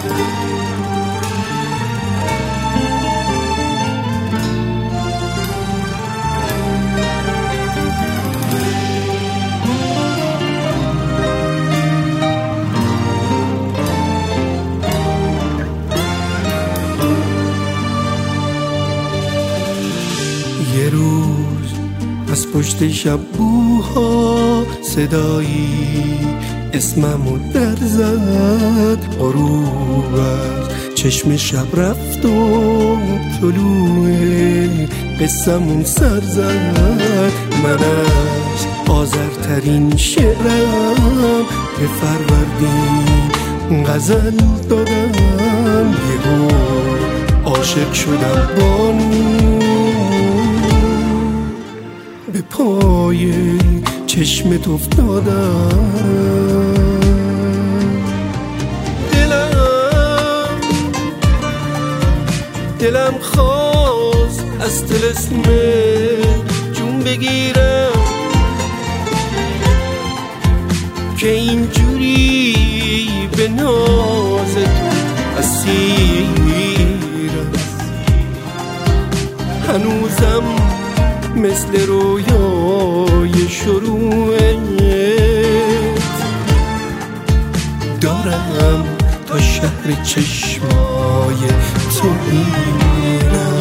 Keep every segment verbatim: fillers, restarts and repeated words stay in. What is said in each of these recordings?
یه روز از پشت شبوها صدایی اسممو در زد، غروب از چشم شب رفت و طلوع قصمون سر زد. من از آذرترین شعرم به فروردین غزل دادم، یهو عاشق شدم بانو به پای چشمت افتادم. دلم دلم خواست از طلسم جون بگیرم که اینجوری به ناز تو اسیر است. هنوزم مثل رویای شروعت دارم تا شهر چشمای تو میرم.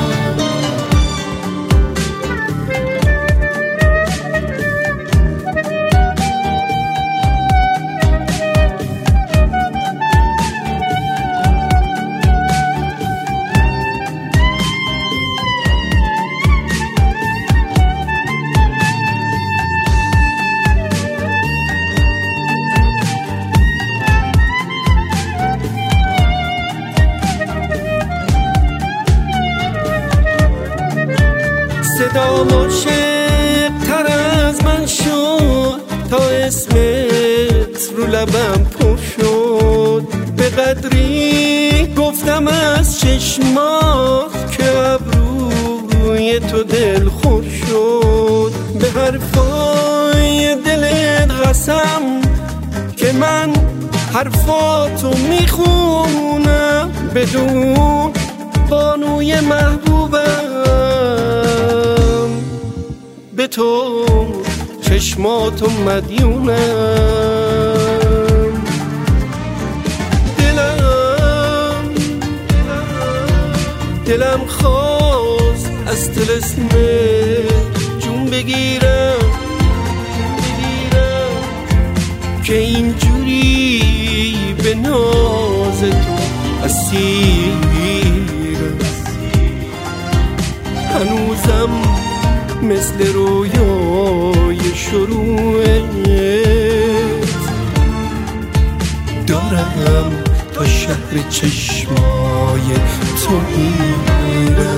صدا عاشق‌تر از من شد تا اسمت رو لبم پر شد. به قدری گفتم از چشمات که ابروی تو دل خور شد. به حرفای دلت قسم که من حرفاتو میخونم، بدون بانوی محبوبم به تو چشماتو مدیونم. دلم دلم خواست از طلسم جون بگیرم که اینجوری به ناز تو اسیر است. هنوزم مثل رویای شروعت دارم تا شهر چشمای تو میرم.